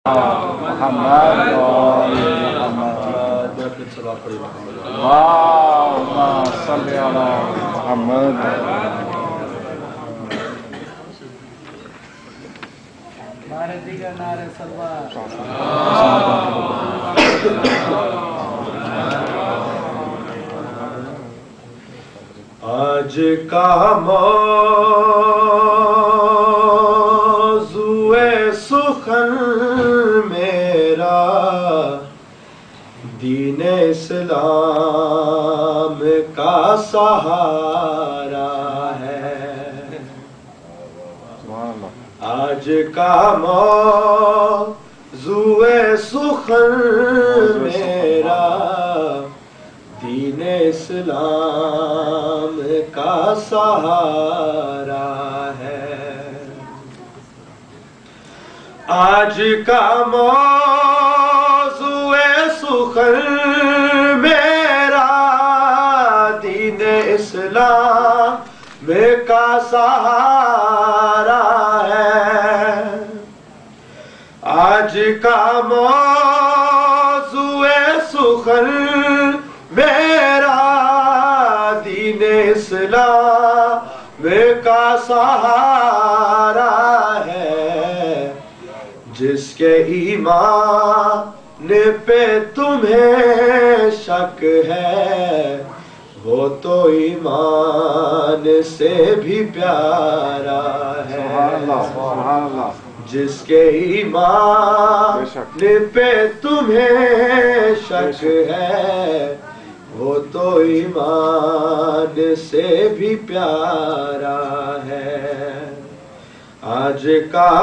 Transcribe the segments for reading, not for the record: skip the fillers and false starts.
محمد اللهم صل على محمد. نعرہ دیگر نعرہ سلوات. آج کا موضوع سخن میرا دین اسلام کا سہارا ہے. آج کا موضوع سخن میرا دین اسلام کا سہارا ہے. آج کا موضوع سخن میرا دین اسلام کا سہارا ہے. آج کا موضوع سخن میرا دین اسلام کا سہارا ہے. جس کے ایمان پہ تمہیں شک ہے وہ تو ایمان سے بھی پیارا ہے. جس کے ایمان پہ تمہیں شک ہے وہ تو ایمان سے بھی پیارا ہے. آج کا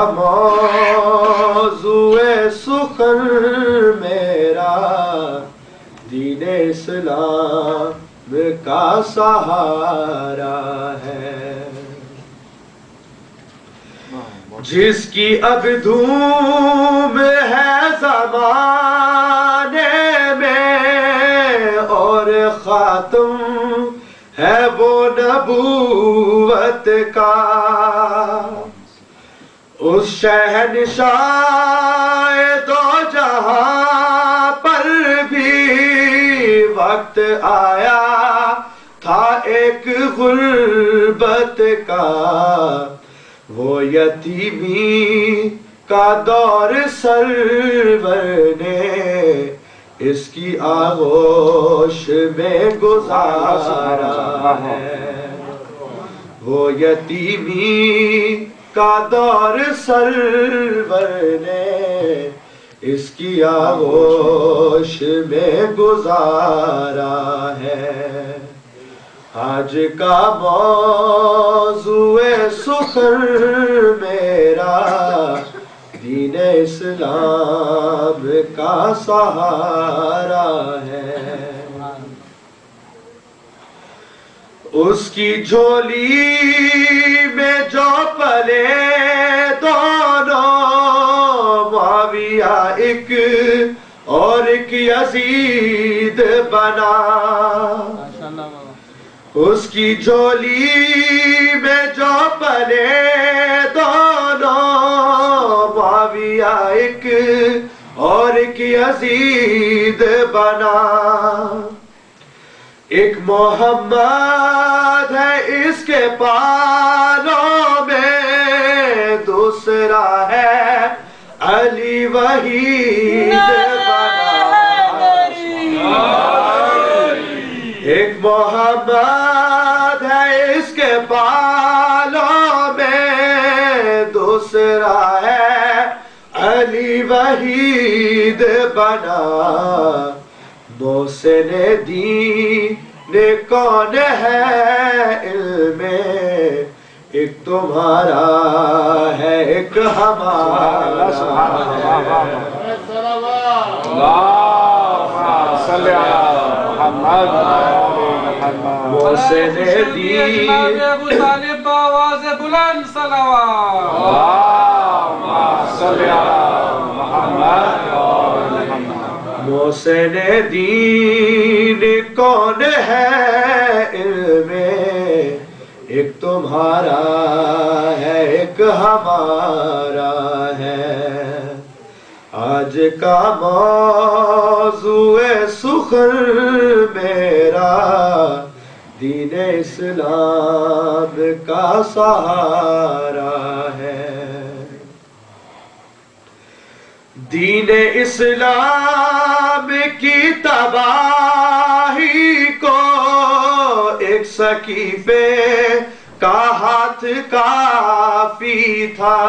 موضوع سخن میرا دین اسلام کا سہارا ہے. جس کی اب دھوم ہے زمانے میں اور خاتم ہے وہ نبوت کا. اس شہنشاہ دو جہاں پر بھی وقت آیا تھا ایک غربت کا. وہ یتیمی کا دور سرور نے اس کی آغوش میں گزارا ہے. وہ یتیمی کا دور سرور نے اس کی آغوش میں گزارا ہے. آج کا موضوع سخن میرا دین اسلام کا سہارا ہے. اس کی جھولی میں جو پلے دونوں معاویہ ایک اور ایک یزید بنا. اس کی جھولی میں جو پلے دونوں معاویہ ایک اور ایک یزید بنا. ایک محمد ہے اس کے پالوں میں دوسرا ہے علی وحید بنا. ایک محمد ہے اس کے پالوں میں دوسرا ہے علی وحید بنا. محسن دین کون ہے علم ایک تمہارا ہے ایک ہمارا ہے. محسن دین ابو طالب آواز بلند صلوات. محسن دین کون ہے علم ایک تمہارا ہے ایک ہمارا ہے. آج کا موضوع سخن میرا دین اسلام کا سہارا ہے. دین اسلام کی تباہی کو ایک سقیفے کا ہاتھ کافی تھا.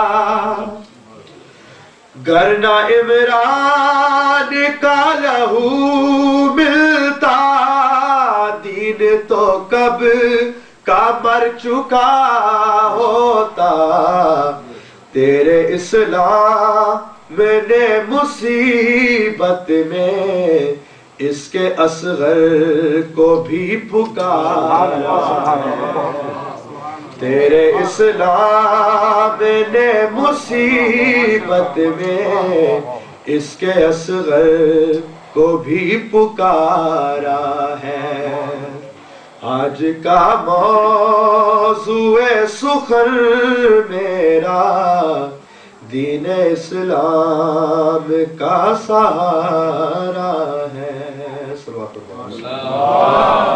گر نہ عمران کا لہو ملتا دین تو کب کا مر چکا ہوتا. تیرے اسلام نے مصیبت میں اس کے اصغر کو بھی پکارا. تیرے اسلام نے مصیبت میں اس کے اصغر کو بھی پکارا ہے. آج کا موضوع سخن میرا دین اسلام کا سہارا ہے.